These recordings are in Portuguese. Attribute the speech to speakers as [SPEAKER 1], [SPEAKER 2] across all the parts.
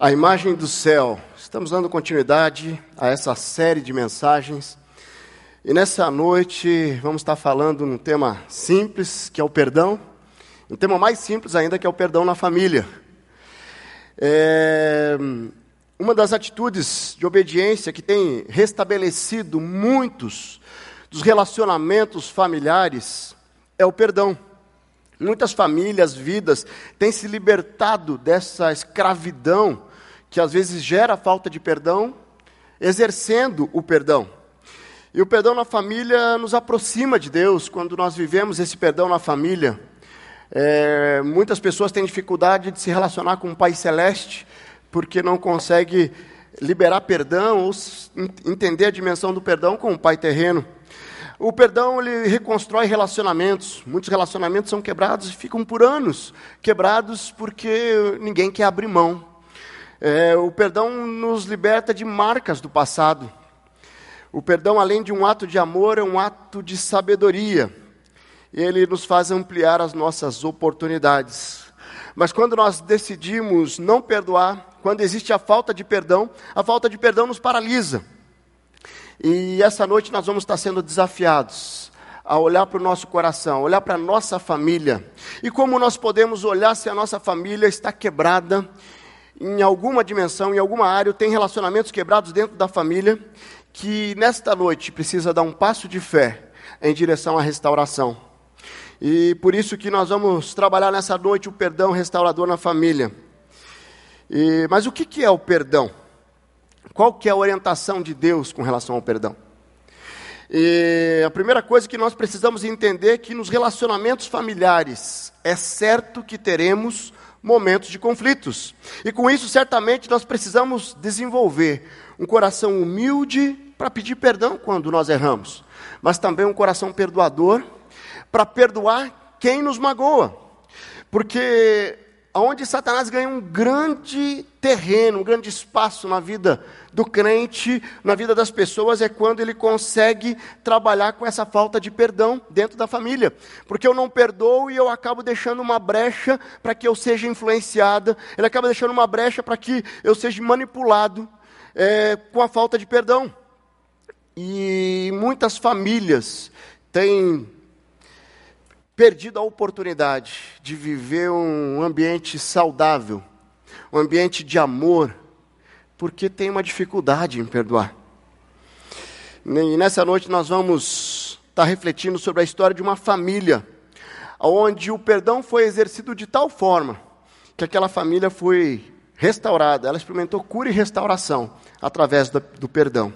[SPEAKER 1] A imagem do céu. Estamos dando continuidade a essa série de mensagens. E nessa noite vamos estar falando num tema simples, que é o perdão. Um tema mais simples ainda, que é o perdão na família. Uma das atitudes de obediência que tem restabelecido muitos dos relacionamentos familiares é o perdão. Muitas famílias, vidas, têm se libertado dessa escravidão que às vezes gera falta de perdão, exercendo o perdão. E o perdão na família nos aproxima de Deus. Quando nós vivemos esse perdão na família, muitas pessoas têm dificuldade de se relacionar com o Pai Celeste, porque não consegue liberar perdão ou entender a dimensão do perdão com o Pai terreno. O perdão, ele reconstrói relacionamentos. Muitos relacionamentos são quebrados e ficam por anos quebrados porque ninguém quer abrir mão. O perdão nos liberta de marcas do passado. O perdão, além de um ato de amor, é um ato de sabedoria. Ele nos faz ampliar as nossas oportunidades. Mas quando nós decidimos não perdoar, quando existe a falta de perdão nos paralisa. E essa noite nós vamos estar sendo desafiados a olhar para o nosso coração, olhar para a nossa família. E como nós podemos olhar se a nossa família está quebrada em alguma dimensão, em alguma área, tem relacionamentos quebrados dentro da família, que nesta noite precisa dar um passo de fé em direção à restauração. E por isso que nós vamos trabalhar nessa noite o perdão restaurador na família. Mas o que é o perdão? Qual que é a orientação de Deus com relação ao perdão? E a primeira coisa que nós precisamos entender é que nos relacionamentos familiares é certo que teremos momentos de conflitos. E com isso, certamente, nós precisamos desenvolver um coração humilde para pedir perdão quando nós erramos, mas também um coração perdoador para perdoar quem nos magoa. Porque onde Satanás ganha um grande terreno, um grande espaço na vida do crente, na vida das pessoas, é quando ele consegue trabalhar com essa falta de perdão dentro da família. Porque eu não perdoo e eu acabo deixando uma brecha para que eu seja influenciada, ele acaba deixando uma brecha para que eu seja manipulado com a falta de perdão. E muitas famílias têm perdido a oportunidade de viver um ambiente saudável, um ambiente de amor, porque tem uma dificuldade em perdoar. E nessa noite nós vamos estar refletindo sobre a história de uma família, onde o perdão foi exercido de tal forma que aquela família foi restaurada, ela experimentou cura e restauração através do perdão.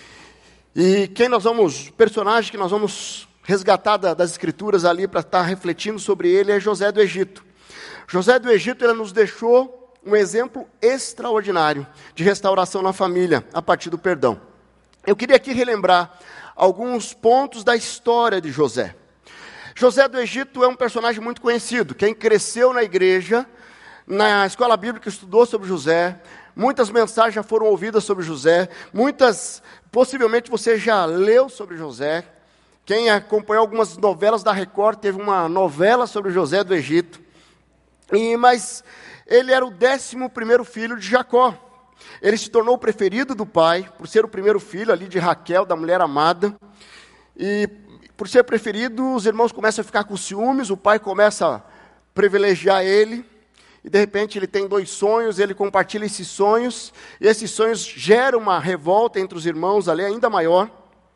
[SPEAKER 1] E o personagem que nós vamos resgatar das escrituras ali para estar refletindo sobre ele é José do Egito. José do Egito, ele nos deixou um exemplo extraordinário de restauração na família a partir do perdão. Eu queria aqui relembrar alguns pontos da história de José. José do Egito é um personagem muito conhecido. Quem cresceu na igreja, na escola bíblica, estudou sobre José. Muitas mensagens já foram ouvidas sobre José. Possivelmente você já leu sobre José. Quem acompanhou algumas novelas da Record, teve uma novela sobre José do Egito. Mas ele era o 11º filho de Jacó. Ele se tornou o preferido do pai, por ser o primeiro filho ali de Raquel, da mulher amada. E por ser preferido, os irmãos começam a ficar com ciúmes, o pai começa a privilegiar ele. E de repente ele tem 2 sonhos, ele compartilha esses sonhos. E esses sonhos geram uma revolta entre os irmãos ali ainda maior.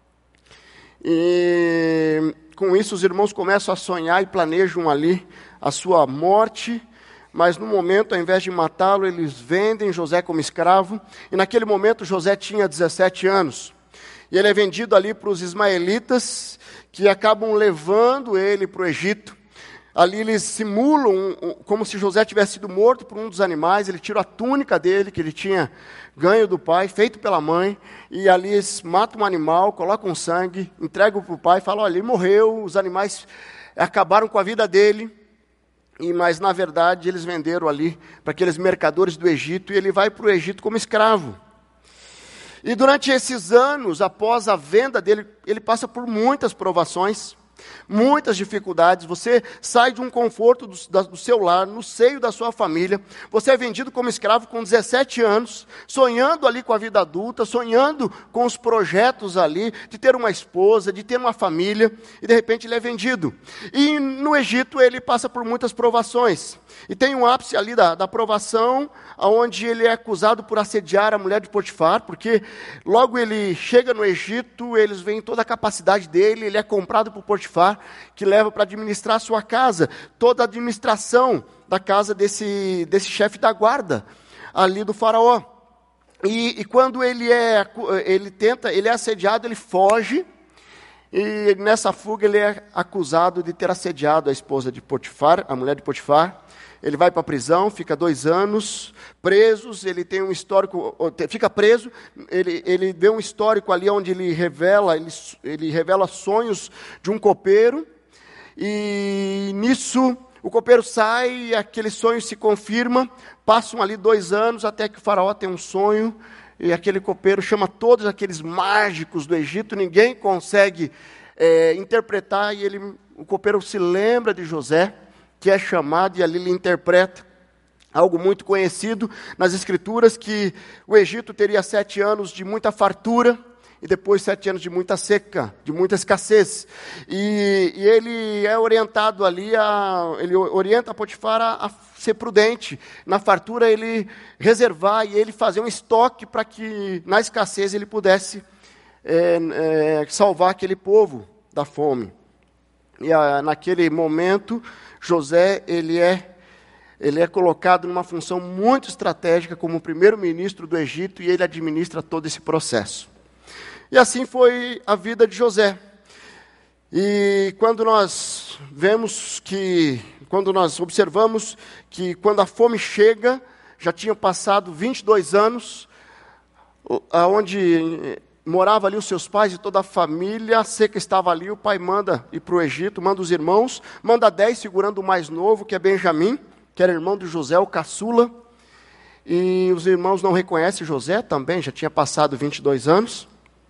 [SPEAKER 1] E com isso os irmãos começam a sonhar e planejam ali a sua morte, mas no momento, ao invés de matá-lo, eles vendem José como escravo, e naquele momento José tinha 17 anos, e ele é vendido ali para os ismaelitas, que acabam levando ele para o Egito. Ali eles simulam como se José tivesse sido morto por um dos animais, ele tira a túnica dele, que ele tinha ganho do pai, feito pela mãe, e ali eles matam um animal, colocam sangue, entregam para o pai, falam, olha, ele morreu, os animais acabaram com a vida dele, mas na verdade eles venderam ali para aqueles mercadores do Egito, e ele vai para o Egito como escravo. E durante esses anos, após a venda dele, ele passa por muitas provações. muitas dificuldades, você sai de um conforto do seu lar, no seio da sua família, você é vendido como escravo com 17 anos, sonhando ali com a vida adulta, sonhando com os projetos ali, de ter uma esposa, de ter uma família, e de repente ele é vendido. E no Egito ele passa por muitas provações, e tem um ápice ali da provação, onde ele é acusado por assediar a mulher de Potifar, porque logo ele chega no Egito, eles veem toda a capacidade dele, ele é comprado por Potifar, que leva para administrar a sua casa, toda a administração da casa desse chefe da guarda, ali do faraó. E quando ele é assediado, ele foge, e nessa fuga ele é acusado de ter assediado a esposa de Potifar, a mulher de Potifar. Ele vai para a prisão, fica 2 anos presos, ele tem um histórico, fica preso, ele vê um histórico ali onde ele revela sonhos de um copeiro, e nisso o copeiro sai, e aquele sonho se confirma, passam ali 2 anos até que o faraó tem um sonho, e aquele copeiro chama todos aqueles mágicos do Egito, ninguém consegue interpretar, e o copeiro se lembra de José, que é chamado, e ali ele interpreta algo muito conhecido nas Escrituras, que o Egito teria 7 anos de muita fartura, e depois 7 anos de muita seca, de muita escassez. E ele é orientado ali, ele orienta Potifar a ser prudente, na fartura ele reservar, e ele fazer um estoque para que na escassez ele pudesse salvar aquele povo da fome. E naquele momento, José, ele é colocado numa função muito estratégica como primeiro-ministro do Egito, e ele administra todo esse processo. E assim foi a vida de José. E quando nós observamos que quando a fome chega, já tinham passado 22 anos, onde morava ali os seus pais e toda a família, a seca estava ali, o pai manda ir para o Egito, manda os irmãos, manda 10 segurando o mais novo, que é Benjamim, que era irmão de José, o caçula, e os irmãos não reconhecem José também, já tinha passado 22 anos,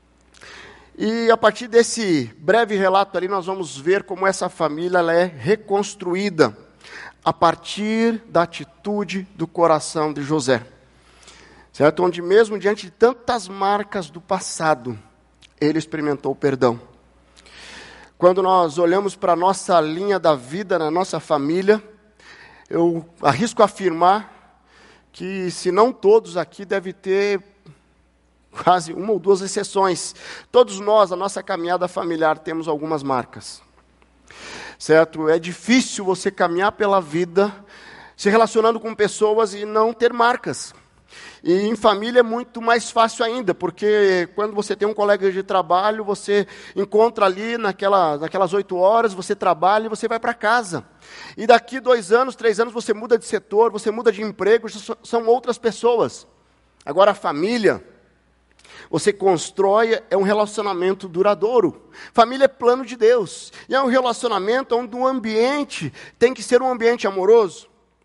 [SPEAKER 1] e a partir desse breve relato ali, nós vamos ver como essa família ela é reconstruída, a partir da atitude do coração de José. Certo? Onde mesmo diante de tantas marcas do passado, ele experimentou o perdão. Quando nós olhamos para a nossa linha da vida, na nossa família, eu arrisco afirmar que, se não todos aqui, deve ter quase 1 ou 2 exceções. Todos nós, a nossa caminhada familiar, temos algumas marcas. Certo? É difícil você caminhar pela vida, se relacionando com pessoas e não ter marcas. E em família é muito mais fácil ainda, porque quando você tem um colega de trabalho, você encontra ali naquelas 8 horas, você trabalha e você vai para casa. E daqui 2 anos, 3 anos, você muda de setor, você muda de emprego, são outras pessoas. Agora a família, você constrói, é um relacionamento duradouro. Família é plano de Deus, e é um relacionamento onde o ambiente tem que ser um ambiente amoroso.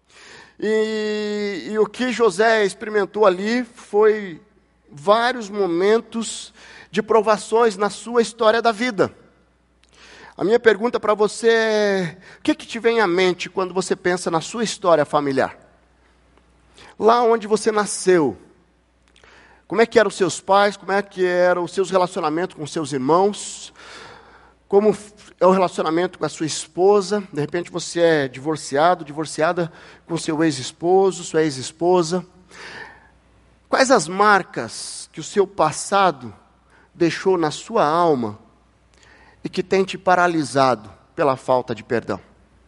[SPEAKER 1] E o que José experimentou ali foi vários momentos de provações na sua história da vida. A minha pergunta para você é: o que te vem à mente quando você pensa na sua história familiar? Lá onde você nasceu, como é que eram os seus pais, como é que eram os seus relacionamentos com os seus irmãos, como é o relacionamento com a sua esposa? De repente você é divorciada com seu ex-esposo, sua ex-esposa. Quais as marcas que o seu passado deixou na sua alma e que tem te paralisado pela falta de perdão?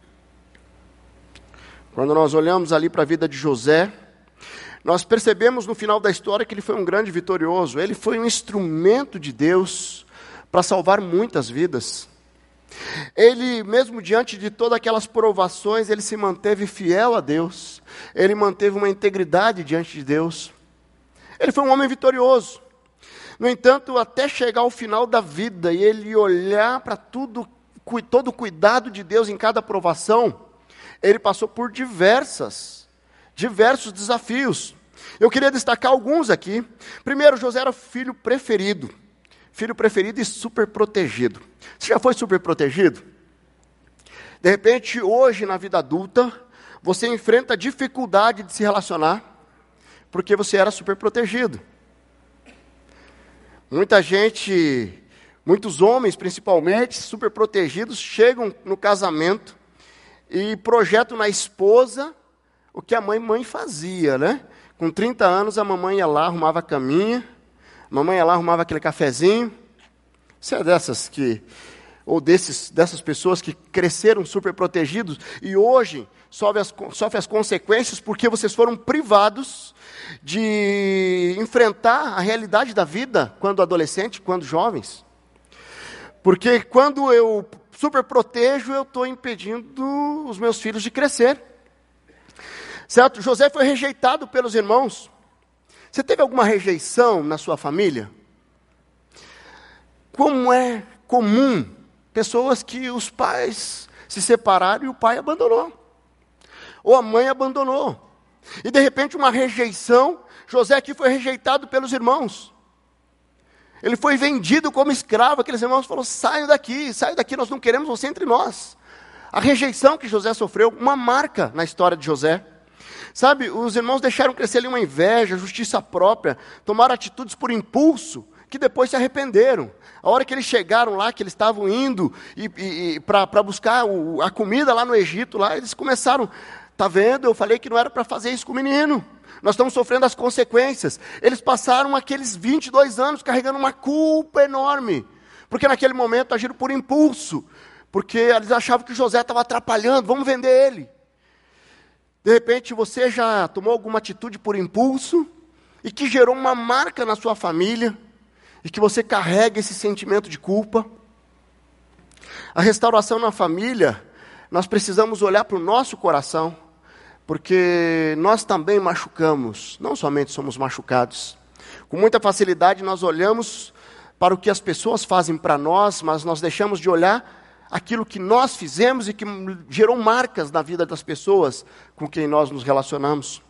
[SPEAKER 1] Quando nós olhamos ali para a vida de José, nós percebemos no final da história que ele foi um grande vitorioso. Ele foi um instrumento de Deus para salvar muitas vidas. Ele, mesmo diante de todas aquelas provações, ele se manteve fiel a Deus. Ele manteve uma integridade diante de Deus. Ele foi um homem vitorioso. No entanto, até chegar ao final da vida e ele olhar para todo o cuidado de Deus em cada provação, ele passou por diversos desafios. Eu queria destacar alguns aqui. Primeiro, José era o filho preferido filho preferido e super protegido. Você já foi super protegido? De repente, hoje na vida adulta, você enfrenta a dificuldade de se relacionar, porque você era super protegido. Muita gente, muitos homens principalmente, super protegidos, chegam no casamento e projetam na esposa o que a mãe fazia, né? Com 30 anos, a mamãe ia lá, arrumava a caminha, a mamãe ia lá, arrumava aquele cafezinho. Você é dessas dessas pessoas que cresceram super protegidos e hoje sofrem as consequências porque vocês foram privados de enfrentar a realidade da vida quando adolescente, quando jovens. Porque quando eu super protejo, eu estou impedindo os meus filhos de crescer. Certo? José foi rejeitado pelos irmãos. Você teve alguma rejeição na sua família? Como é comum pessoas que os pais se separaram e o pai abandonou. Ou a mãe abandonou. E de repente uma rejeição, José aqui foi rejeitado pelos irmãos. Ele foi vendido como escravo, aqueles irmãos falaram, saiam daqui, nós não queremos você entre nós. A rejeição que José sofreu, uma marca na história de José. Sabe, os irmãos deixaram crescer ali uma inveja, justiça própria, tomaram atitudes por impulso, que depois se arrependeram. A hora que eles chegaram lá, que eles estavam indo para buscar a comida lá no Egito, lá, eles começaram, tá vendo, eu falei que não era para fazer isso com o menino. Nós estamos sofrendo as consequências. Eles passaram aqueles 22 anos carregando uma culpa enorme, porque naquele momento agiram por impulso, porque eles achavam que José estava atrapalhando, vamos vender ele. De repente você já tomou alguma atitude por impulso, e que gerou uma marca na sua família, e que você carrega esse sentimento de culpa. A restauração na família, nós precisamos olhar para o nosso coração, porque nós também machucamos, não somente somos machucados. Com muita facilidade nós olhamos para o que as pessoas fazem para nós, mas nós deixamos de olhar aquilo que nós fizemos e que gerou marcas na vida das pessoas com quem nós nos relacionamos.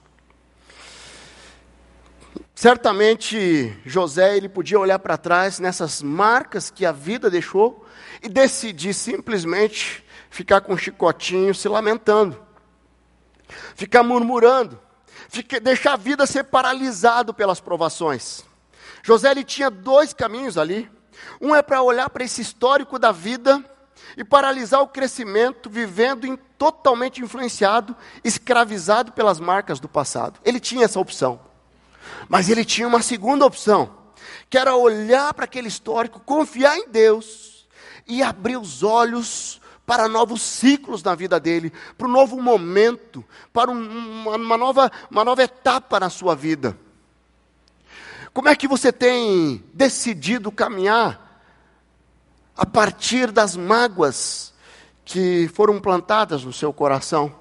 [SPEAKER 1] Certamente José, ele podia olhar para trás nessas marcas que a vida deixou e decidir simplesmente ficar com um chicotinho se lamentando, ficar murmurando, deixar a vida ser paralisado pelas provações. José, ele tinha dois caminhos ali. Um é para olhar para esse histórico da vida e paralisar o crescimento, vivendo totalmente influenciado, escravizado pelas marcas do passado. Ele tinha essa opção. Mas ele tinha uma segunda opção, que era olhar para aquele histórico, confiar em Deus e abrir os olhos para novos ciclos na vida dele, para um novo momento, para uma nova etapa na sua vida. Como é que você tem decidido caminhar a partir das mágoas que foram plantadas no seu coração?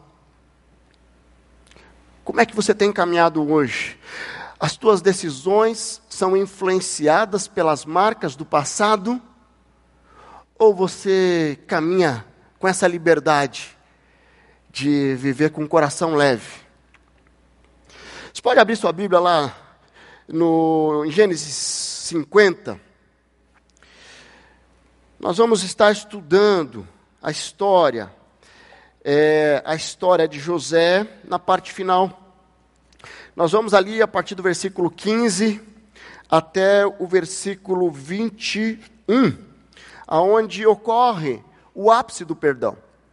[SPEAKER 1] Como é que você tem caminhado hoje? As tuas decisões são influenciadas pelas marcas do passado? Ou você caminha com essa liberdade de viver com o coração leve? Você pode abrir sua Bíblia lá em Gênesis 50. Nós vamos estar estudando a história de José na parte final. Nós vamos ali a partir do versículo 15 até o versículo 21, aonde ocorre o ápice do perdão.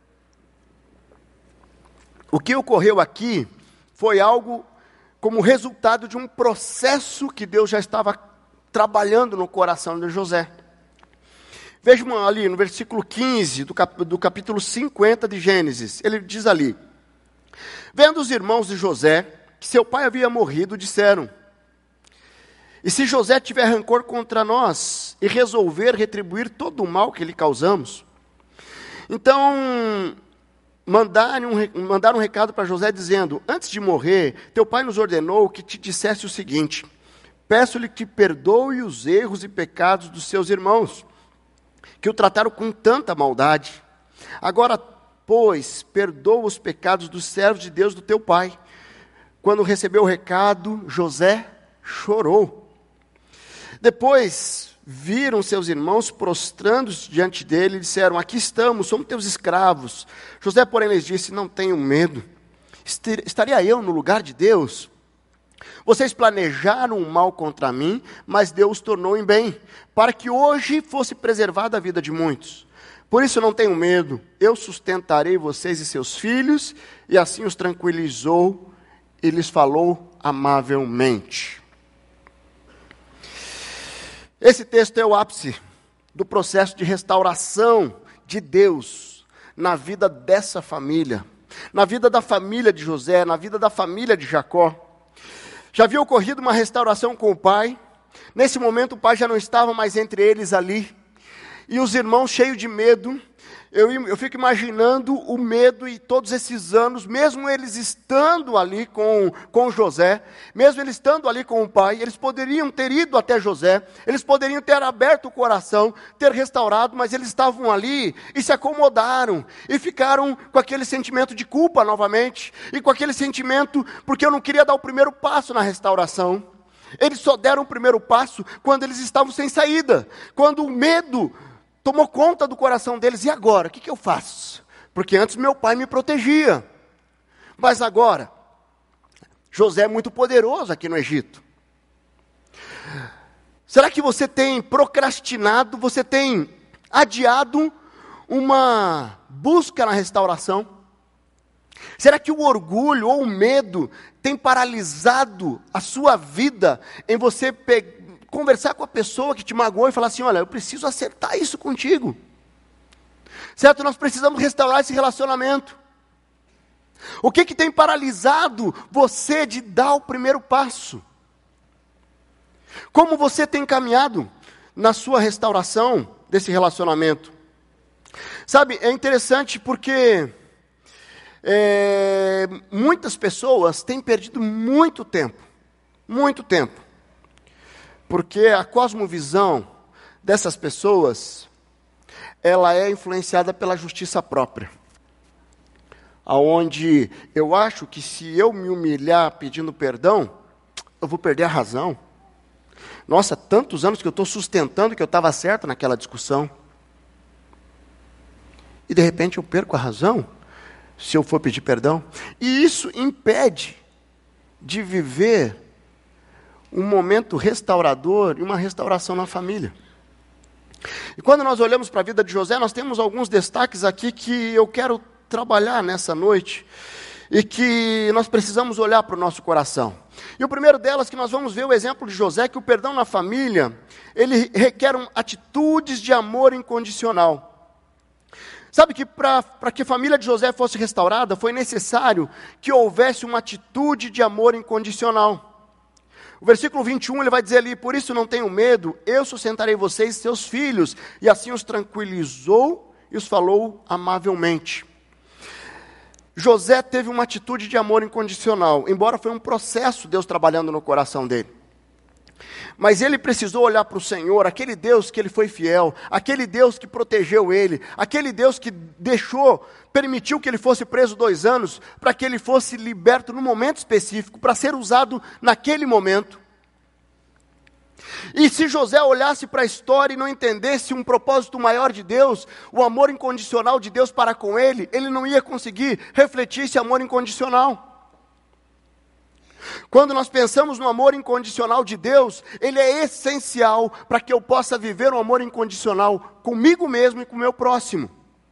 [SPEAKER 1] O que ocorreu aqui foi algo como resultado de um processo que Deus já estava trabalhando no coração de José. Vejam ali no versículo 15 do capítulo 50 de Gênesis, ele diz ali: vendo os irmãos de José que seu pai havia morrido, disseram: e se José tiver rancor contra nós e resolver retribuir todo o mal que lhe causamos? Então mandaram um recado para José dizendo: antes de morrer, teu pai nos ordenou que te dissesse o seguinte: peço-lhe que perdoe os erros e pecados dos seus irmãos, que o trataram com tanta maldade. Agora, pois, perdoa os pecados dos servos de Deus do teu pai. Quando recebeu o recado, José chorou. Depois viram seus irmãos prostrando-se diante dele e disseram: aqui estamos, somos teus escravos. José, porém, lhes disse: não tenham medo. Estaria eu no lugar de Deus? Vocês planejaram um mal contra mim, mas Deus tornou em bem, para que hoje fosse preservada a vida de muitos. Por isso não tenham medo, eu sustentarei vocês e seus filhos. E assim os tranquilizou e lhes falou amavelmente. Esse texto é o ápice do processo de restauração de Deus na vida dessa família, na vida da família de José, na vida da família de Jacó. Já havia ocorrido uma restauração com o pai. Nesse momento o pai já não estava mais entre eles ali. E os irmãos cheios de medo. Eu fico imaginando o medo e todos esses anos, mesmo eles estando ali com José, mesmo eles estando ali com o pai, eles poderiam ter ido até José, eles poderiam ter aberto o coração, ter restaurado, mas eles estavam ali e se acomodaram, e ficaram com aquele sentimento de culpa novamente, e com aquele sentimento, porque eu não queria dar o primeiro passo na restauração. Eles só deram o primeiro passo quando eles estavam sem saída, quando o medo tomou conta do coração deles. E agora? O que eu faço? Porque antes meu pai me protegia. Mas agora, José é muito poderoso aqui no Egito. Será que você tem procrastinado, você tem adiado uma busca na restauração? Será que o orgulho ou o medo tem paralisado a sua vida em você conversar com a pessoa que te magoou e falar assim: olha, eu preciso acertar isso contigo. Certo? Nós precisamos restaurar esse relacionamento. O que tem paralisado você de dar o primeiro passo? Como você tem caminhado na sua restauração desse relacionamento? Sabe, é interessante porque muitas pessoas têm perdido muito tempo, porque a cosmovisão dessas pessoas, ela é influenciada pela justiça própria. Aonde eu acho que se eu me humilhar pedindo perdão, eu vou perder a razão. Nossa, tantos anos que eu estou sustentando que eu estava certo naquela discussão. E de repente eu perco a razão, se eu for pedir perdão. E isso impede de viver um momento restaurador e uma restauração na família. E quando nós olhamos para a vida de José, nós temos alguns destaques aqui que eu quero trabalhar nessa noite e que nós precisamos olhar para o nosso coração. E o primeiro delas, que nós vamos ver o exemplo de José, que o perdão na família, ele requer atitudes de amor incondicional. Sabe que para que a família de José fosse restaurada, foi necessário que houvesse uma atitude de amor incondicional. O versículo 21, ele vai dizer ali: por isso não tenham medo, eu sustentarei vocês e seus filhos. E assim os tranquilizou e os falou amavelmente. José teve uma atitude de amor incondicional, embora foi um processo Deus trabalhando no coração dele. Mas ele precisou olhar para o Senhor, aquele Deus que ele foi fiel, aquele Deus que protegeu ele, aquele Deus que permitiu que ele fosse preso 2 anos, para que ele fosse liberto num momento específico, para ser usado naquele momento. E se José olhasse para a história e não entendesse um propósito maior de Deus, o amor incondicional de Deus para com ele, ele não ia conseguir refletir esse amor incondicional. Quando nós pensamos no amor incondicional de Deus, ele é essencial para que eu possa viver um amor incondicional comigo mesmo e com o meu próximo.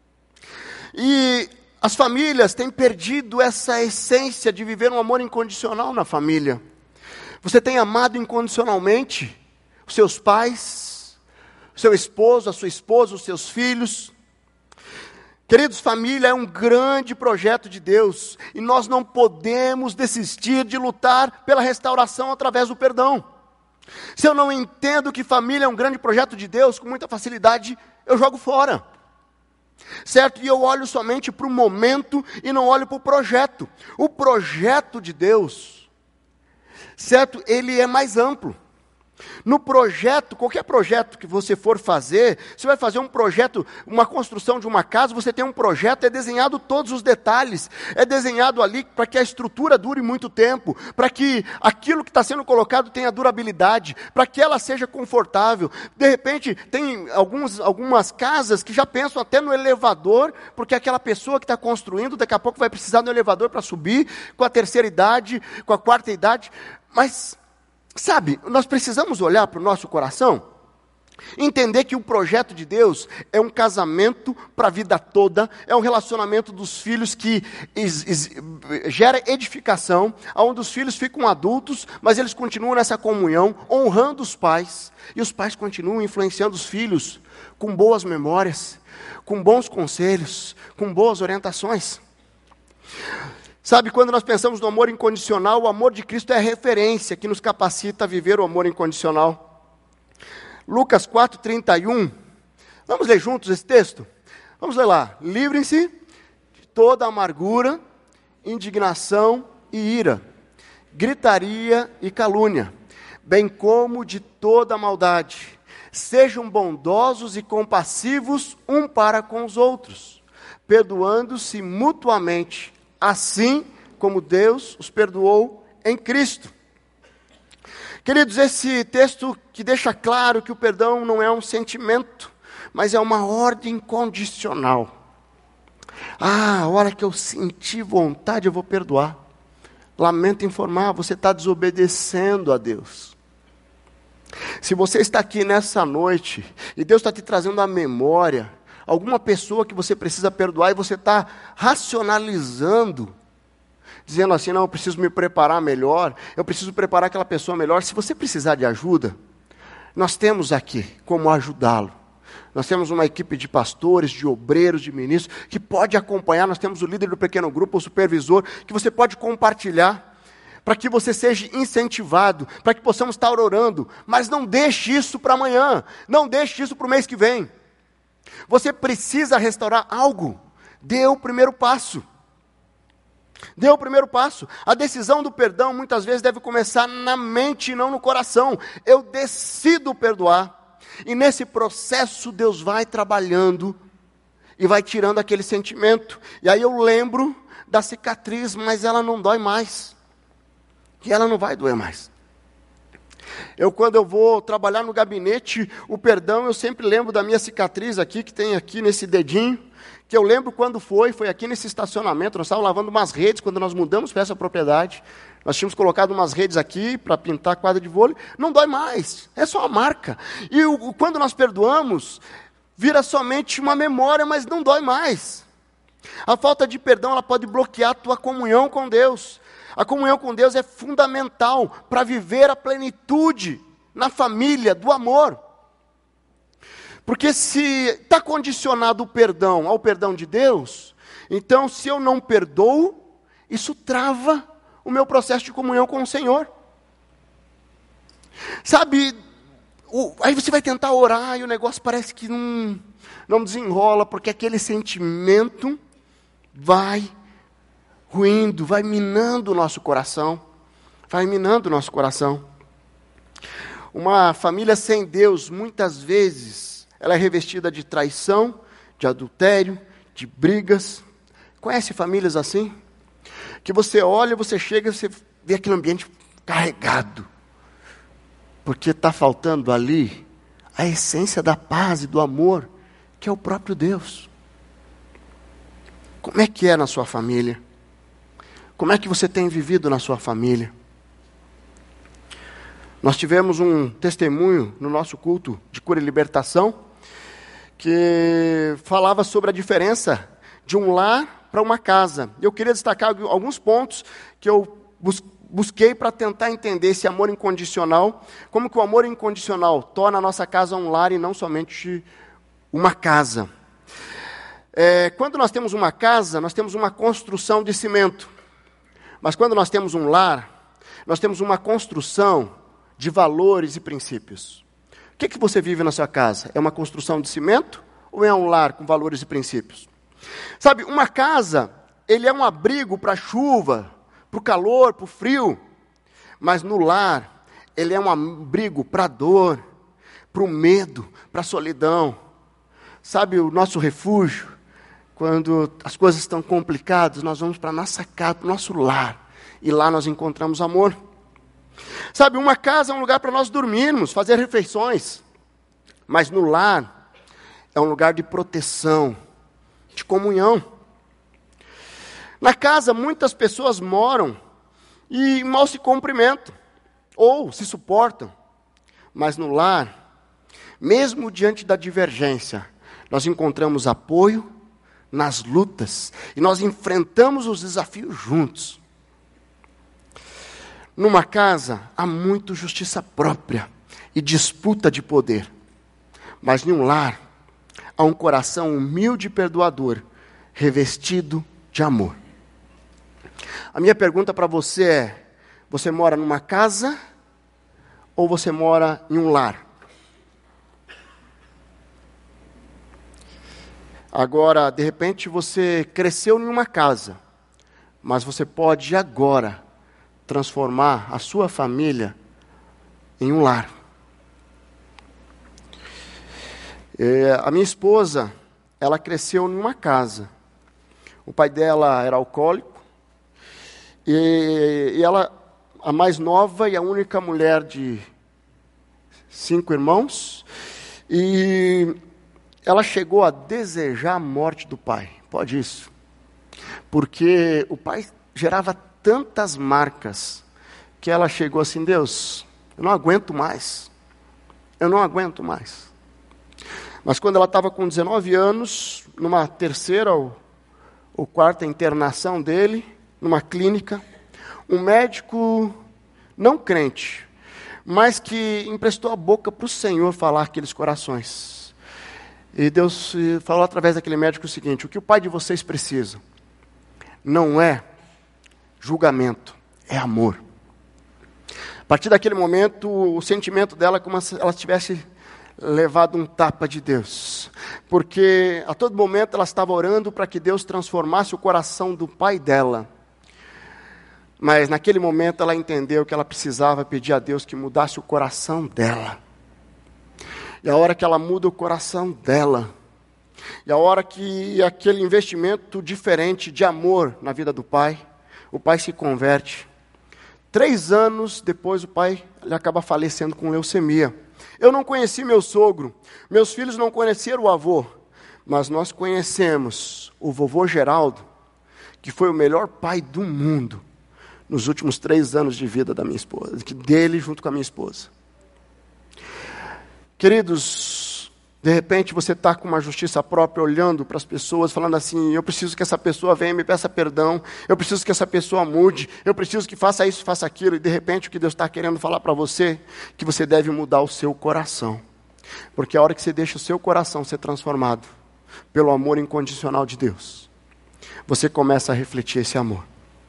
[SPEAKER 1] E as famílias têm perdido essa essência de viver um amor incondicional na família. Você tem amado incondicionalmente os seus pais, o seu esposo, a sua esposa, os seus filhos? Queridos, família é um grande projeto de Deus, e nós não podemos desistir de lutar pela restauração através do perdão. Se eu não entendo que família é um grande projeto de Deus, com muita facilidade eu jogo fora. Certo? E eu olho somente para o momento e não olho para o projeto. O projeto de Deus, certo? Ele é mais amplo. No projeto, qualquer projeto que você for fazer, você vai fazer um projeto, uma construção de uma casa, você tem um projeto, é desenhado todos os detalhes, é desenhado ali para que a estrutura dure muito tempo, para que aquilo que está sendo colocado tenha durabilidade, para que ela seja confortável. De repente, tem algumas casas que já pensam até no elevador, porque aquela pessoa que está construindo, daqui a pouco vai precisar do elevador para subir, com a terceira idade, com a quarta idade, mas... sabe, nós precisamos olhar para o nosso coração, entender que o projeto de Deus é um casamento para a vida toda, é um relacionamento dos filhos que gera edificação, onde os filhos ficam adultos, mas eles continuam nessa comunhão, honrando os pais, e os pais continuam influenciando os filhos com boas memórias, com bons conselhos, com boas orientações. Sabe, quando nós pensamos no amor incondicional, o amor de Cristo é a referência que nos capacita a viver o amor incondicional. Lucas 4:31, vamos ler juntos esse texto? Vamos ler lá. Livrem-se de toda amargura, indignação e ira, gritaria e calúnia, bem como de toda maldade. Sejam bondosos e compassivos um para com os outros, perdoando-se mutuamente, assim como Deus os perdoou em Cristo. Queridos, esse texto que deixa claro que o perdão não é um sentimento, mas é uma ordem condicional. A hora que eu sentir vontade, eu vou perdoar. Lamento informar, você está desobedecendo a Deus. Se você está aqui nessa noite, e Deus está te trazendo à memória alguma pessoa que você precisa perdoar, e você está racionalizando, dizendo assim, não, eu preciso me preparar melhor, eu preciso preparar aquela pessoa melhor. Se você precisar de ajuda, nós temos aqui como ajudá-lo. Nós temos uma equipe de pastores, de obreiros, de ministros, que pode acompanhar. Nós temos o líder do pequeno grupo, o supervisor, que você pode compartilhar, para que você seja incentivado, para que possamos estar orando. Mas não deixe isso para amanhã, não deixe isso para o mês que vem. Você precisa restaurar algo. Dê o primeiro passo. Dê o primeiro passo. A decisão do perdão muitas vezes deve começar na mente e não no coração. Eu decido perdoar. E nesse processo Deus vai trabalhando e vai tirando aquele sentimento. E aí eu lembro da cicatriz, mas ela não dói mais. E ela não vai doer mais. Quando eu vou trabalhar no gabinete, o perdão, eu sempre lembro da minha cicatriz aqui, que tem aqui nesse dedinho, que eu lembro quando foi aqui nesse estacionamento. Nós estávamos lavando umas redes, quando nós mudamos para essa propriedade, nós tínhamos colocado umas redes aqui, para pintar a quadra de vôlei, não dói mais, é só uma marca. E quando nós perdoamos, vira somente uma memória, mas não dói mais. A falta de perdão, ela pode bloquear a tua comunhão com Deus. A comunhão com Deus é fundamental para viver a plenitude na família do amor. Porque se está condicionado o perdão ao perdão de Deus, então se eu não perdoo, isso trava o meu processo de comunhão com o Senhor. Sabe, aí você vai tentar orar e o negócio parece que não desenrola, porque aquele sentimento vai ruindo, vai minando o nosso coração. Vai minando o nosso coração. Uma família sem Deus, muitas vezes, ela é revestida de traição, de adultério, de brigas. Conhece famílias assim? Que você olha, você chega e você vê aquele ambiente carregado. Porque está faltando ali a essência da paz e do amor, que é o próprio Deus. Como é que é na sua família? Como é que você tem vivido na sua família? Nós tivemos um testemunho no nosso culto de cura e libertação, que falava sobre a diferença de um lar para uma casa. Eu queria destacar alguns pontos que eu busquei para tentar entender esse amor incondicional, como que o amor incondicional torna a nossa casa um lar e não somente uma casa. Quando nós temos uma casa, nós temos uma construção de cimento. Mas quando nós temos um lar, nós temos uma construção de valores e princípios. O que você vive na sua casa? É uma construção de cimento ou é um lar com valores e princípios? Sabe, uma casa, ele é um abrigo para a chuva, para o calor, para o frio. Mas no lar, ele é um abrigo para a dor, para o medo, para a solidão. Sabe, o nosso refúgio, quando as coisas estão complicadas, nós vamos para a nossa casa, para o nosso lar, e lá nós encontramos amor. Sabe, uma casa é um lugar para nós dormirmos, fazer refeições, mas no lar é um lugar de proteção, de comunhão. Na casa, muitas pessoas moram e mal se cumprimentam, ou se suportam, mas no lar, mesmo diante da divergência, nós encontramos apoio nas lutas, e nós enfrentamos os desafios juntos. Numa casa, há muito justiça própria e disputa de poder. Mas em um lar, há um coração humilde e perdoador, revestido de amor. A minha pergunta para você é, você mora numa casa ou você mora em um lar? Agora, de repente, você cresceu em uma casa, mas você pode agora transformar a sua família em um lar. A minha esposa, ela cresceu em uma casa. O pai dela era alcoólico, e ela, a mais nova e a única mulher de 5 irmãos, e ela chegou a desejar a morte do pai. Pode isso? Porque o pai gerava tantas marcas, que ela chegou assim, Deus, eu não aguento mais. Eu não aguento mais. Mas quando ela estava com 19 anos, numa terceira ou quarta internação dele, numa clínica, um médico não crente, mas que emprestou a boca para o Senhor falar aqueles corações. E Deus falou através daquele médico o seguinte, o que o pai de vocês precisa não é julgamento, é amor. A partir daquele momento, o sentimento dela é como se ela tivesse levado um tapa de Deus. Porque a todo momento ela estava orando para que Deus transformasse o coração do pai dela. Mas naquele momento ela entendeu que ela precisava pedir a Deus que mudasse o coração dela. E a hora que ela muda o coração dela, e a hora que aquele investimento diferente de amor na vida do pai, o pai se converte. 3 anos depois o pai ele acaba falecendo com leucemia. Eu não conheci meu sogro, meus filhos não conheceram o avô, mas nós conhecemos o vovô Geraldo, que foi o melhor pai do mundo, nos últimos 3 anos de vida da minha esposa, dele junto com a minha esposa. Queridos, de repente você está com uma justiça própria, olhando para as pessoas, falando assim, eu preciso que essa pessoa venha e me peça perdão, eu preciso que essa pessoa mude, eu preciso que faça isso, faça aquilo, e de repente o que Deus está querendo falar para você, que você deve mudar o seu coração. Porque a hora que você deixa o seu coração ser transformado pelo amor incondicional de Deus, você começa a refletir esse amor.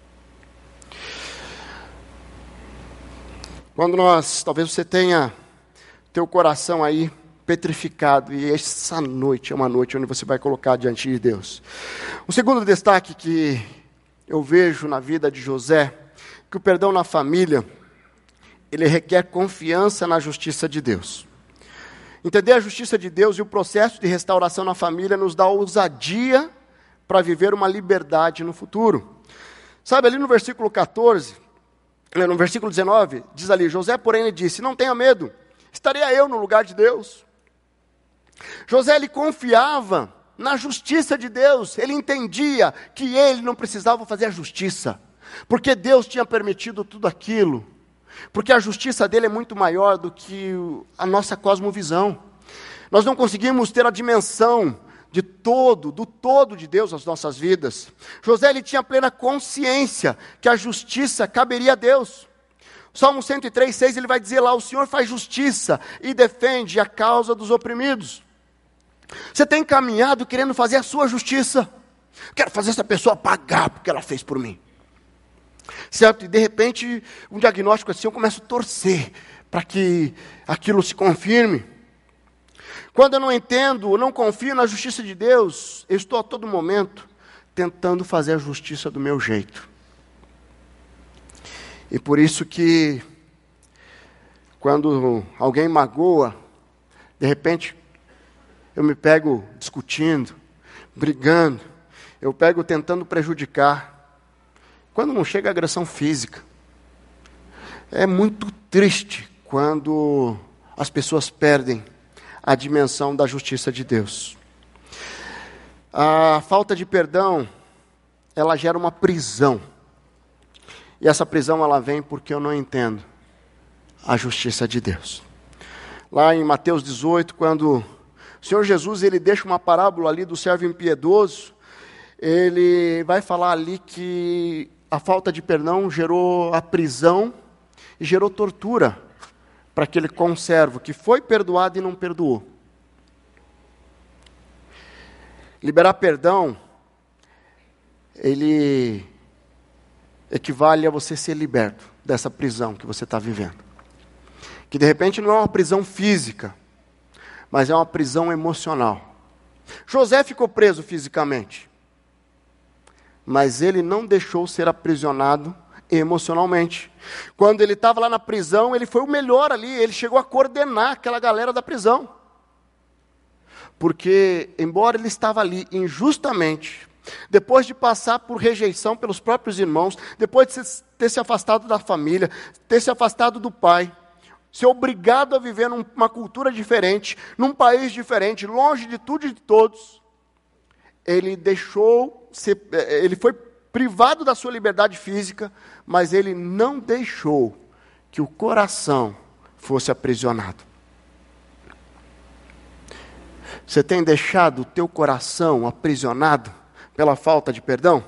[SPEAKER 1] Quando talvez você tenha teu coração aí petrificado, e essa noite é uma noite onde você vai colocar diante de Deus. O segundo destaque que eu vejo na vida de José, que o perdão na família, ele requer confiança na justiça de Deus. Entender a justiça de Deus e o processo de restauração na família nos dá ousadia para viver uma liberdade no futuro. Sabe, ali no versículo 14, no versículo 19, diz ali, José, porém, ele disse, não tenha medo, estaria eu no lugar de Deus. José, ele confiava na justiça de Deus, ele entendia que ele não precisava fazer a justiça, porque Deus tinha permitido tudo aquilo, porque a justiça dele é muito maior do que a nossa cosmovisão. Nós não conseguimos ter a dimensão do todo de Deus nas nossas vidas. José, ele tinha plena consciência que a justiça caberia a Deus. Salmo 103:6, ele vai dizer lá, o Senhor faz justiça e defende a causa dos oprimidos. Você tem caminhado querendo fazer a sua justiça. Quero fazer essa pessoa pagar porque ela fez por mim. Certo? E de repente, um diagnóstico assim, eu começo a torcer para que aquilo se confirme. Quando eu não entendo, eu não confio na justiça de Deus, eu estou a todo momento tentando fazer a justiça do meu jeito. E por isso que Quando alguém magoa, de repente eu me pego discutindo, brigando, eu pego tentando prejudicar. Quando não chega a agressão física. É muito triste quando as pessoas perdem a dimensão da justiça de Deus. A falta de perdão, ela gera uma prisão. E essa prisão ela vem porque eu não entendo a justiça de Deus. Lá em Mateus 18, quando o Senhor Jesus ele deixa uma parábola ali do servo impiedoso, ele vai falar ali que a falta de perdão gerou a prisão e gerou tortura para aquele conservo que foi perdoado e não perdoou. Liberar perdão, ele equivale a você ser liberto dessa prisão que você está vivendo. Que de repente não é uma prisão física, mas é uma prisão emocional. José ficou preso fisicamente, mas ele não deixou ser aprisionado emocionalmente. Quando ele estava lá na prisão, ele foi o melhor ali, ele chegou a coordenar aquela galera da prisão. Porque, embora ele estava ali injustamente, depois de passar por rejeição pelos próprios irmãos, depois de ter se afastado da família, ter se afastado do pai, ser obrigado a viver numa cultura diferente, num país diferente, longe de tudo e de todos, ele foi privado da sua liberdade física, mas ele não deixou que o coração fosse aprisionado. Você tem deixado o teu coração aprisionado pela falta de perdão?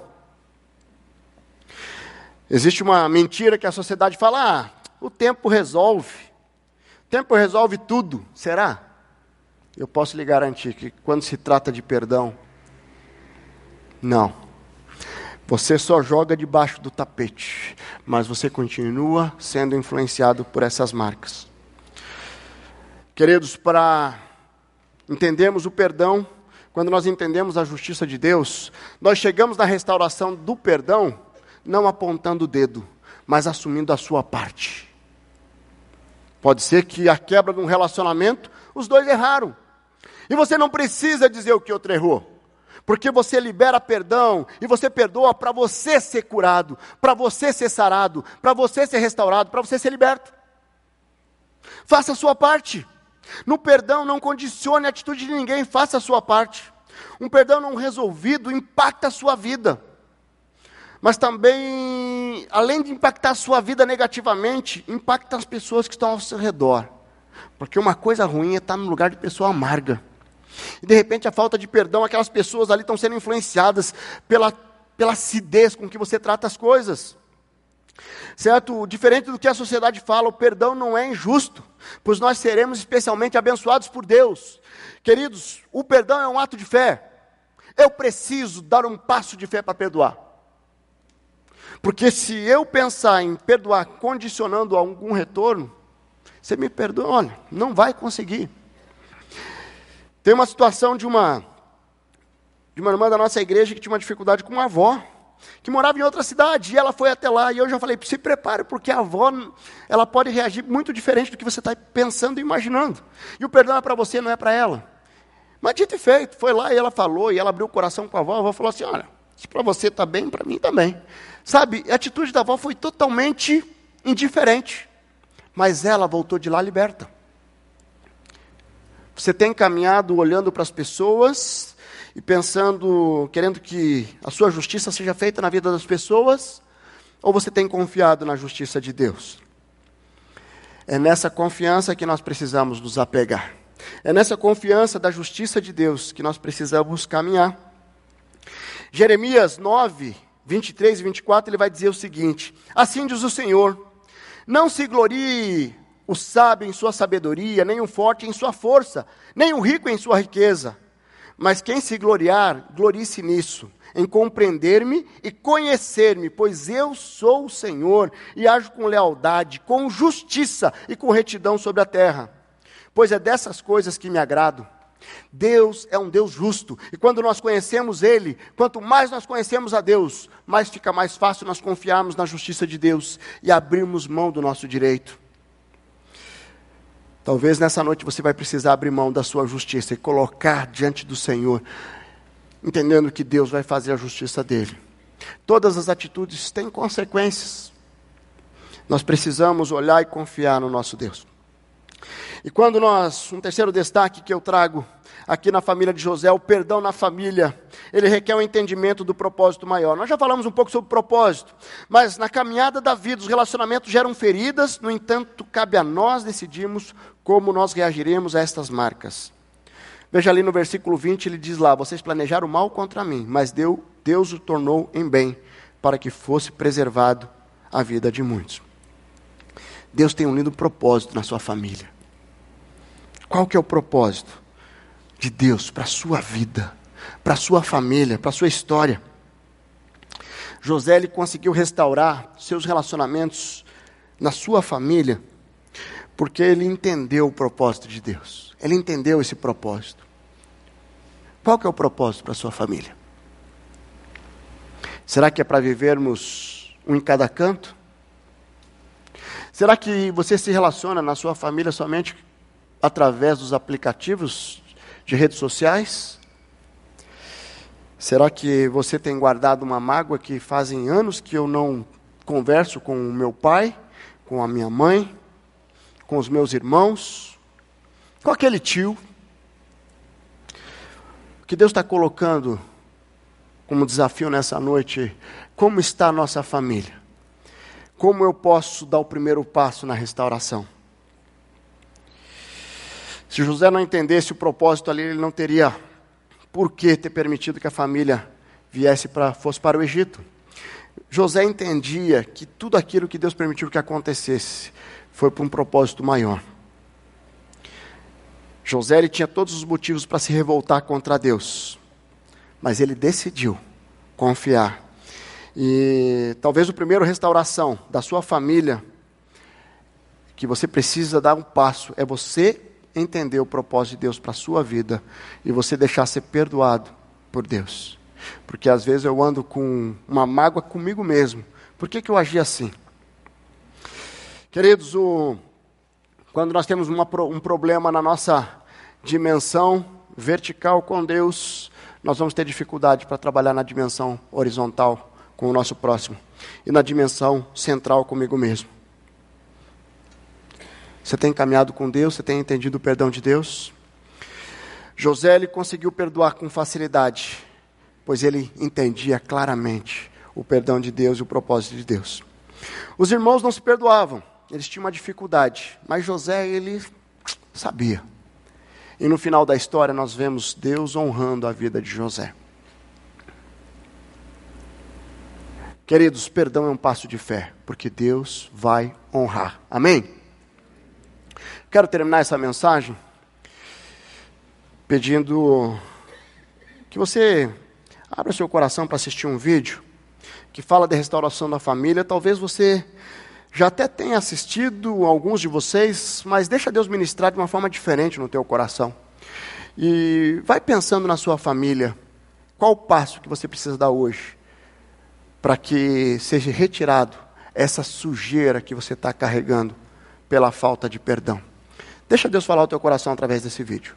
[SPEAKER 1] Existe uma mentira que a sociedade fala, o tempo resolve. O tempo resolve tudo. Será? Eu posso lhe garantir que quando se trata de perdão, não. Você só joga debaixo do tapete, mas você continua sendo influenciado por essas marcas. Queridos, para entendermos o perdão, quando nós entendemos a justiça de Deus, nós chegamos na restauração do perdão, não apontando o dedo, mas assumindo a sua parte. Pode ser que a quebra de um relacionamento, os dois erraram. E você não precisa dizer o que outro errou. Porque você libera perdão e você perdoa para você ser curado, para você ser sarado, para você ser restaurado, para você ser liberto. Faça a sua parte. No perdão, não condicione a atitude de ninguém, faça a sua parte. Um perdão não resolvido impacta a sua vida. Mas também, além de impactar a sua vida negativamente, impacta as pessoas que estão ao seu redor. Porque uma coisa ruim é estar no lugar de pessoa amarga. E de repente a falta de perdão, aquelas pessoas ali estão sendo influenciadas pela acidez com que você trata as coisas. Certo? Diferente do que a sociedade fala, o perdão não é injusto, pois nós seremos especialmente abençoados por Deus. Queridos, o perdão é um ato de fé. Eu preciso dar um passo de fé para perdoar. Porque se eu pensar em perdoar condicionando a algum retorno, você me perdoa, olha, não vai conseguir. Tem uma situação de uma irmã da nossa igreja que tinha uma dificuldade com uma avó, que morava em outra cidade, e ela foi até lá, e eu já falei, se prepare, porque a avó, ela pode reagir muito diferente do que você está pensando e imaginando. E o perdão é para você, não é para ela. Mas dito e feito, foi lá e ela falou, e ela abriu o coração com a avó falou assim, olha, se para você está bem, para mim também. Sabe, a atitude da avó foi totalmente indiferente, mas ela voltou de lá liberta. Você tem caminhado olhando para as pessoas e pensando, querendo que a sua justiça seja feita na vida das pessoas, ou você tem confiado na justiça de Deus? É nessa confiança que nós precisamos nos apegar. É nessa confiança da justiça de Deus que nós precisamos caminhar. Jeremias 9, 23 e 24, ele vai dizer o seguinte: assim diz o Senhor, não se glorie o sábio em sua sabedoria, nem o forte em sua força, nem o rico em sua riqueza. Mas quem se gloriar, glorie-se nisso, em compreender-me e conhecer-me, pois eu sou o Senhor, e ajo com lealdade, com justiça e com retidão sobre a terra. Pois é dessas coisas que me agrado. Deus é um Deus justo, e quando nós conhecemos Ele, quanto mais nós conhecemos a Deus, mais fica mais fácil nós confiarmos na justiça de Deus, e abrirmos mão do nosso direito. Talvez nessa noite você vai precisar abrir mão da sua justiça e colocar diante do Senhor, entendendo que Deus vai fazer a justiça dele. Todas as atitudes têm consequências. Nós precisamos olhar e confiar no nosso Deus. E quando um terceiro destaque que eu trago aqui na família de José, o perdão na família, ele requer um entendimento do propósito maior. Nós já falamos um pouco sobre o propósito, mas na caminhada da vida, os relacionamentos geram feridas, no entanto, cabe a nós decidirmos como nós reagiremos a estas marcas. Veja ali no versículo 20, ele diz lá, vocês planejaram mal contra mim, mas Deus o tornou em bem, para que fosse preservado a vida de muitos. Deus tem um lindo propósito na sua família. Qual que é o propósito de Deus para a sua vida, para a sua família, para a sua história? José, ele conseguiu restaurar seus relacionamentos na sua família, porque ele entendeu o propósito de Deus. Ele entendeu esse propósito. Qual que é o propósito para a sua família? Será que é para vivermos um em cada canto? Será que você se relaciona na sua família somente através dos aplicativos de redes sociais? Será que você tem guardado uma mágoa que fazem anos que eu não converso com o meu pai, com a minha mãe, com os meus irmãos, com aquele tio? O que Deus está colocando como desafio nessa noite, como está a nossa família? Como eu posso dar o primeiro passo na restauração? Se José não entendesse o propósito ali, ele não teria por que ter permitido que a família fosse para o Egito. José entendia que tudo aquilo que Deus permitiu que acontecesse foi por um propósito maior. José, ele tinha todos os motivos para se revoltar contra Deus, mas ele decidiu confiar. E talvez o primeiro restauração da sua família, que você precisa dar um passo, é você entender o propósito de Deus para a sua vida e você deixar ser perdoado por Deus. Porque às vezes eu ando com uma mágoa comigo mesmo. Por que eu agi assim? Queridos, quando nós temos um problema na nossa dimensão vertical com Deus, nós vamos ter dificuldade para trabalhar na dimensão horizontal com o nosso próximo e na dimensão central comigo mesmo. Você tem caminhado com Deus? Você tem entendido o perdão de Deus? José, ele conseguiu perdoar com facilidade, pois ele entendia claramente o perdão de Deus e o propósito de Deus. Os irmãos não se perdoavam, eles tinham uma dificuldade, mas José, ele sabia. E no final da história nós vemos Deus honrando a vida de José. Queridos, perdão é um passo de fé, porque Deus vai honrar. Amém? Quero terminar essa mensagem pedindo que você abra seu coração para assistir um vídeo que fala da restauração da família. Talvez você já até tenha assistido, alguns de vocês, mas deixa Deus ministrar de uma forma diferente no teu coração. E vai pensando na sua família, qual o passo que você precisa dar hoje para que seja retirado essa sujeira que você está carregando pela falta de perdão. Deixa Deus falar ao teu coração através desse vídeo.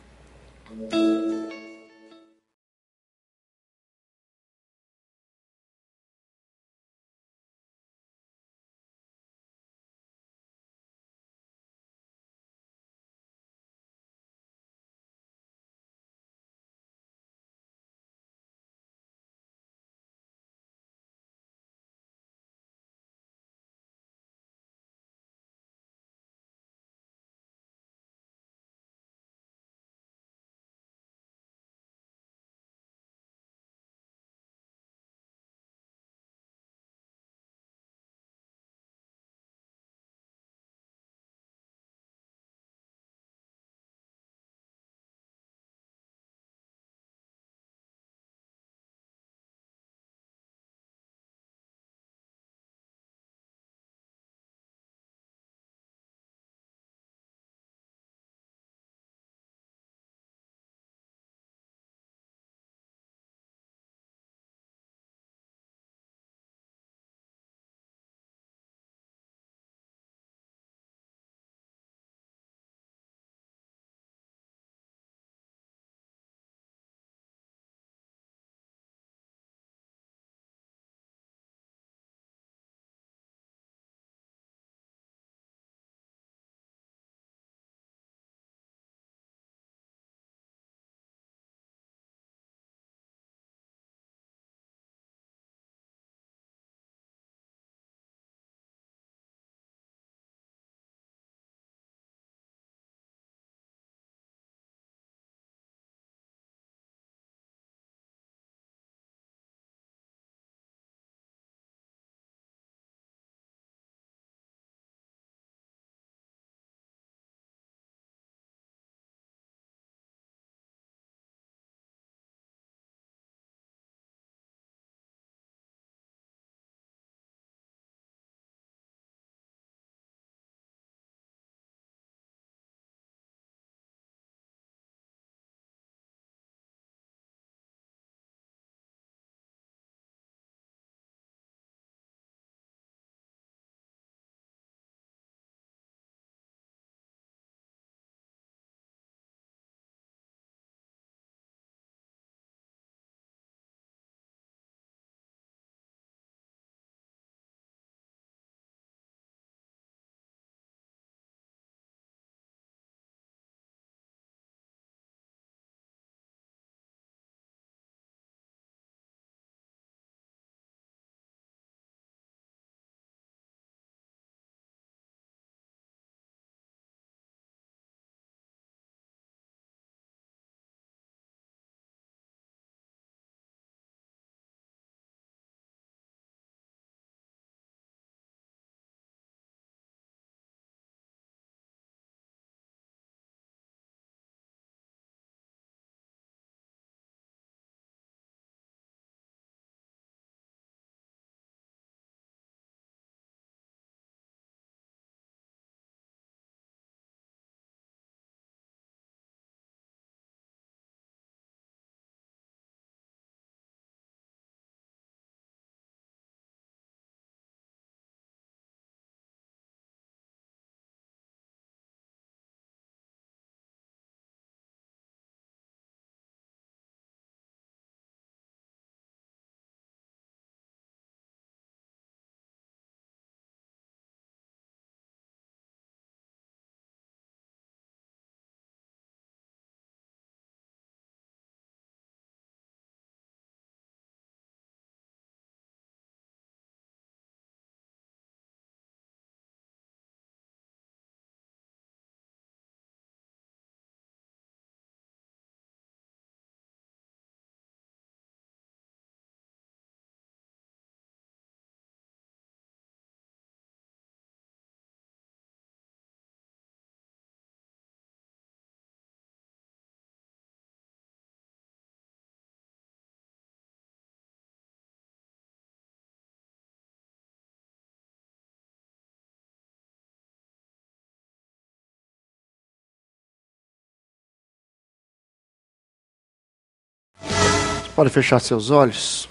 [SPEAKER 1] Pode fechar seus olhos.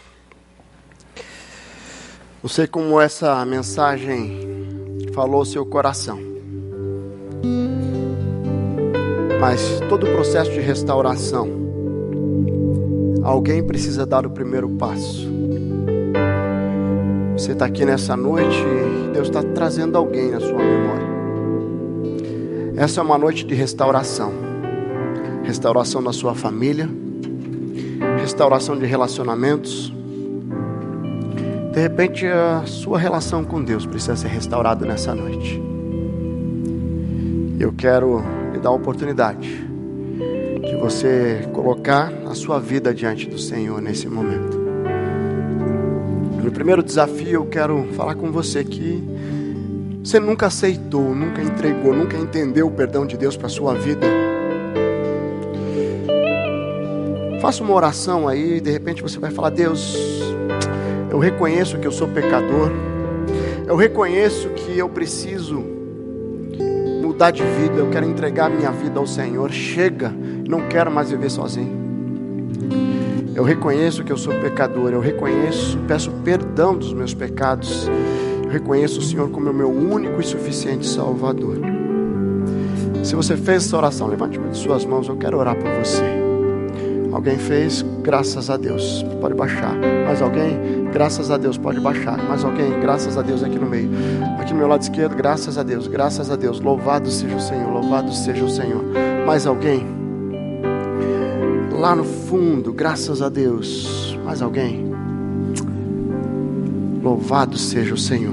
[SPEAKER 1] Não sei como essa mensagem falou ao seu coração, mas todo o processo de restauração, alguém precisa dar o primeiro passo. Você está aqui nessa noite e Deus está trazendo alguém na sua memória. Essa é uma noite de restauração. Restauração da sua família, restauração de relacionamentos. De repente a sua relação com Deus precisa ser restaurada nessa noite. Eu quero lhe dar a oportunidade de você colocar a sua vida diante do Senhor nesse momento. No primeiro desafio eu quero falar com você que você nunca aceitou, nunca entregou, nunca entendeu o perdão de Deus para a sua vida. Faça uma oração aí, de repente você vai falar: Deus, eu reconheço que eu sou pecador, eu reconheço que eu preciso mudar de vida, eu quero entregar minha vida ao Senhor, chega, não quero mais viver sozinho. Eu reconheço que eu sou pecador, eu reconheço, peço perdão dos meus pecados, eu reconheço o Senhor como o meu único e suficiente Salvador. Se você fez essa oração, levante uma de suas mãos, eu quero orar por você. Alguém fez? Graças a Deus. Pode baixar. Mais alguém? Graças a Deus. Pode baixar. Mais alguém? Graças a Deus aqui no meio. Aqui no meu lado esquerdo, graças a Deus. Graças a Deus. Louvado seja o Senhor. Louvado seja o Senhor. Mais alguém? Lá no fundo, graças a Deus. Mais alguém? Louvado seja o Senhor.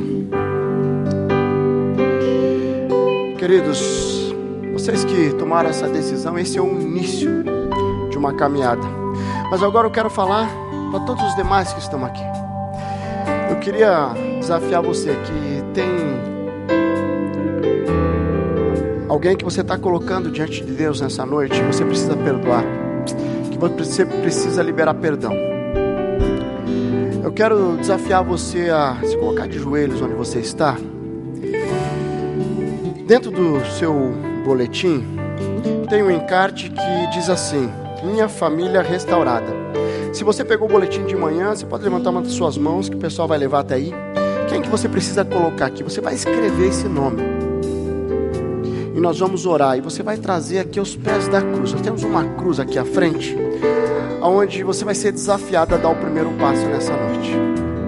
[SPEAKER 1] Queridos, vocês que tomaram essa decisão, esse é o início de uma caminhada. Mas agora eu quero falar para todos os demais que estão aqui. Eu queria desafiar você que tem alguém que você está colocando diante de Deus nessa noite, que você precisa perdoar, que você precisa liberar perdão. Eu quero desafiar você a se colocar de joelhos onde você está. Dentro do seu boletim tem um encarte que diz assim: minha família restaurada. Se você pegou o boletim de manhã, você pode levantar uma das suas mãos que o pessoal vai levar até aí. Quem que você precisa colocar aqui? Você vai escrever esse nome e nós vamos orar, e você vai trazer aqui aos pés da cruz. Nós temos uma cruz aqui à frente, onde você vai ser desafiado a dar o primeiro passo nessa noite.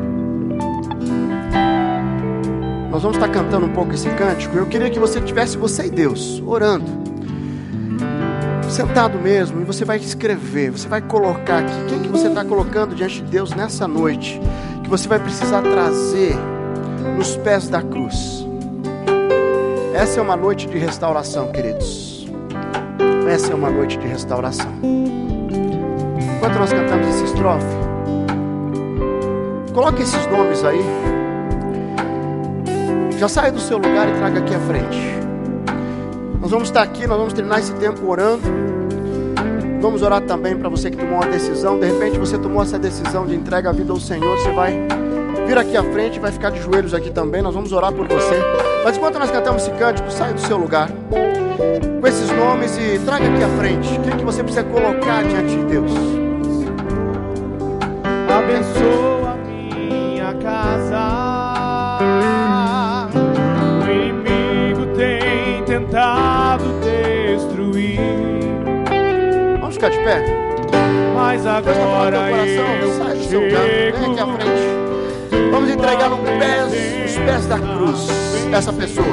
[SPEAKER 1] Nós vamos estar cantando um pouco esse cântico. Eu queria que você tivesse, você e Deus, orando, sentado mesmo, e você vai escrever, você vai colocar aqui quem que você está colocando diante de Deus nessa noite, que você vai precisar trazer nos pés da cruz. Essa é uma noite de restauração, queridos. Essa é uma noite de restauração. Enquanto nós cantamos essa estrofe, coloque esses nomes aí. Já saia do seu lugar e traga aqui à frente. Nós vamos estar aqui, nós vamos terminar esse tempo orando. Vamos orar também para você que tomou uma decisão. De repente você tomou essa decisão de entrega a vida ao Senhor. Você vai vir aqui à frente, vai ficar de joelhos aqui também. Nós vamos orar por você. Mas enquanto nós cantamos esse cântico, saia do seu lugar com esses nomes e traga aqui à frente quem que você precisa colocar diante de Deus.
[SPEAKER 2] Abençoa minha casa. O inimigo tem tentado destruir.
[SPEAKER 1] Vamos ficar de pé?
[SPEAKER 2] Mas agora eu
[SPEAKER 1] sai do seu lugar, vem aqui à frente. Vamos entregar nos pés da cruz essa pessoa.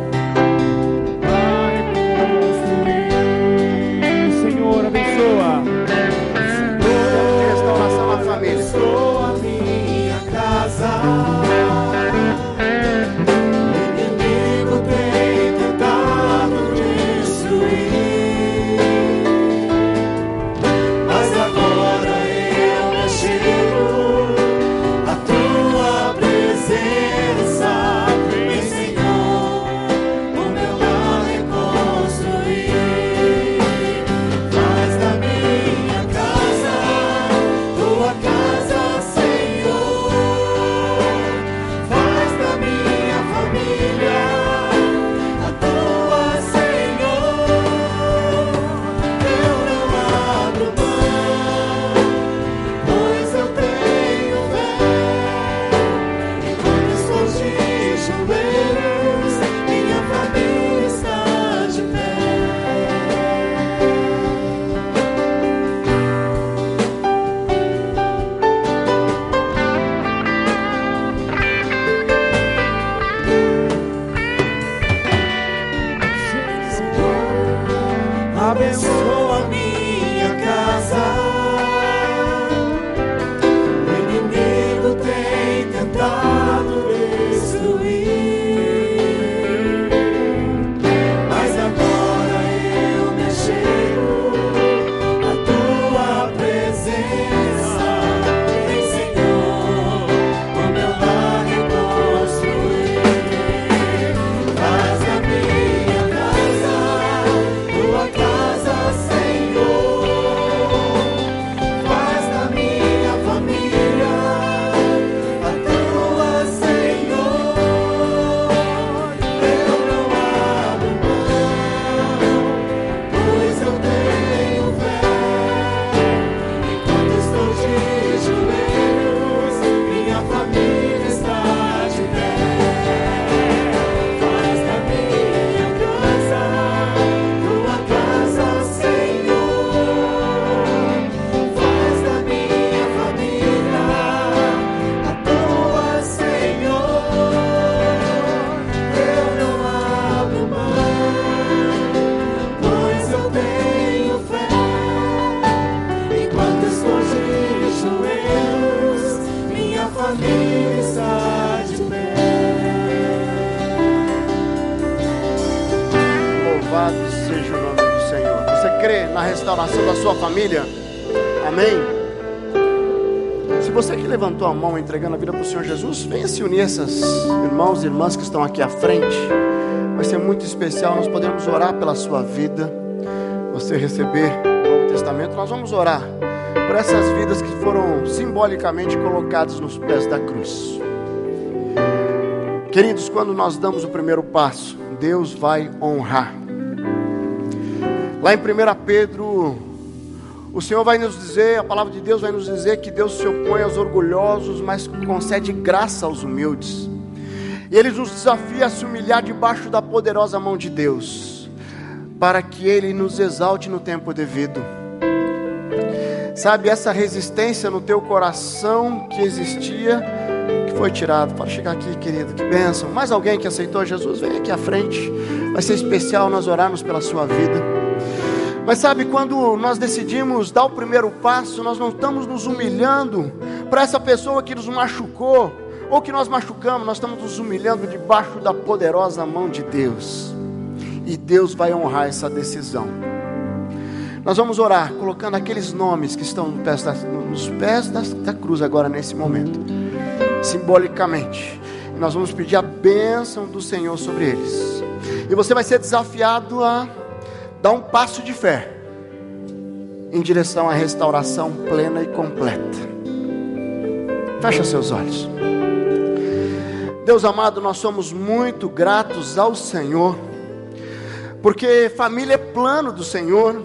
[SPEAKER 2] Senhor, abençoa.
[SPEAKER 1] Restauração na família.
[SPEAKER 2] Abençoa a minha casa.
[SPEAKER 1] na restauração da sua família? Amém? Se você que levantou a mão entregando a vida para o Senhor Jesus, venha se unir a esses irmãos e irmãs que estão aqui à frente. Vai ser muito especial, nós podemos orar pela sua vida. Você receber o Novo Testamento, nós vamos orar por essas vidas que foram simbolicamente colocadas nos pés da cruz. Queridos, quando nós damos o primeiro passo, Deus vai honrar. Lá em 1 Pedro, o Senhor vai nos dizer, a palavra de Deus vai nos dizer que Deus se opõe aos orgulhosos, mas concede graça aos humildes. E Ele nos desafia a se humilhar debaixo da poderosa mão de Deus, para que Ele nos exalte no tempo devido. Sabe, essa resistência no teu coração que existia, que foi tirado. Pode chegar aqui, querido, que bênção. Mais alguém que aceitou Jesus, vem aqui à frente. Vai ser especial nós orarmos pela sua vida. Mas sabe, quando nós decidimos dar o primeiro passo, nós não estamos nos humilhando para essa pessoa que nos machucou, ou que nós machucamos, nós estamos nos humilhando debaixo da poderosa mão de Deus. E Deus vai honrar essa decisão. Nós vamos orar, colocando aqueles nomes que estão nos pés da cruz agora, nesse momento, simbolicamente. E nós vamos pedir a bênção do Senhor sobre eles. E você vai ser desafiado a dar um passo de fé em direção à restauração plena e completa. Fecha seus olhos. Deus amado, nós somos muito gratos ao Senhor, porque família é plano do Senhor.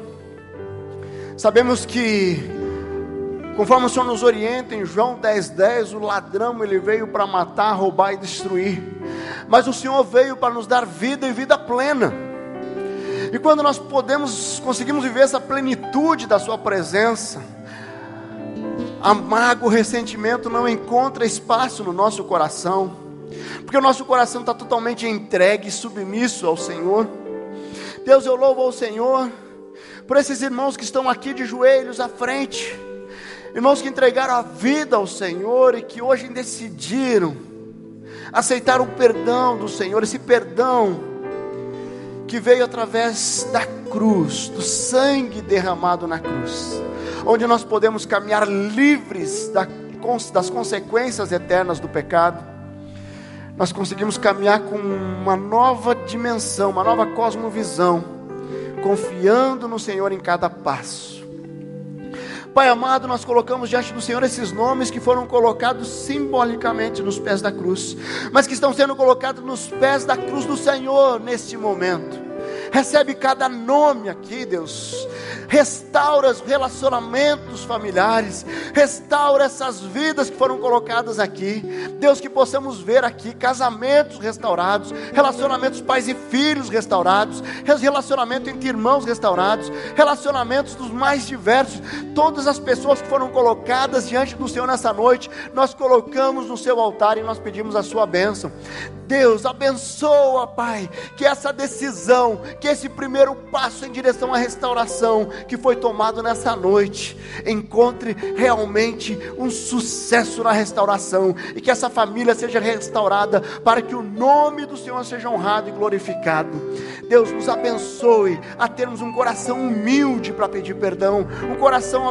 [SPEAKER 1] Sabemos que, conforme o Senhor nos orienta em João 10:10, o ladrão ele veio para matar, roubar e destruir, mas o Senhor veio para nos dar vida e vida plena. E quando nós conseguimos viver essa plenitude da sua presença, a mágoa, o ressentimento não encontra espaço no nosso coração, porque o nosso coração está totalmente entregue e submisso ao Senhor. Deus, eu louvo ao Senhor por esses irmãos que estão aqui de joelhos à frente, irmãos que entregaram a vida ao Senhor e que hoje decidiram aceitar o perdão do Senhor, esse perdão que veio através da cruz, do sangue derramado na cruz, onde nós podemos caminhar livres das consequências eternas do pecado. Nós conseguimos caminhar com uma nova dimensão, uma nova cosmovisão, confiando no Senhor em cada passo. Pai amado, nós colocamos diante do Senhor esses nomes que foram colocados simbolicamente nos pés da cruz, mas que estão sendo colocados nos pés da cruz do Senhor neste momento. Recebe cada nome aqui, Deus. Restaura os relacionamentos familiares. Restaura essas vidas que foram colocadas aqui. Deus, que possamos ver aqui casamentos restaurados, relacionamentos pais e filhos restaurados, relacionamento entre irmãos restaurados, relacionamentos dos mais diversos. Todas as pessoas que foram colocadas diante do Senhor nessa noite, nós colocamos no seu altar e nós pedimos a sua bênção. Deus, abençoa, Pai, que essa decisão, que esse primeiro passo em direção à restauração que foi tomado nessa noite, encontre realmente um sucesso na restauração, e que essa família seja restaurada, para que o nome do Senhor seja honrado e glorificado. Deus, nos abençoe a termos um coração humilde para pedir perdão, um coração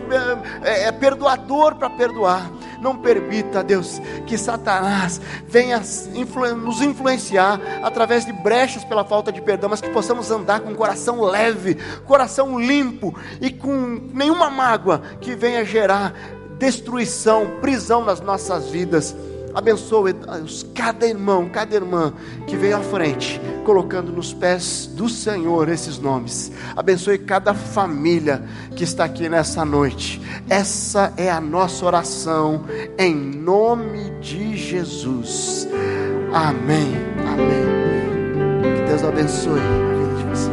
[SPEAKER 1] perdoador para perdoar. Não permita, Deus, que Satanás venha nos influenciar através de brechas pela falta de perdão, mas que possamos andar com um coração leve, coração limpo e com nenhuma mágoa que venha gerar destruição, prisão nas nossas vidas. Abençoe cada irmão, cada irmã que veio à frente, colocando nos pés do Senhor esses nomes. Abençoe cada família que está aqui nessa noite. Essa é a nossa oração, em nome de Jesus. Amém, amém. Que Deus abençoe a vida de vocês.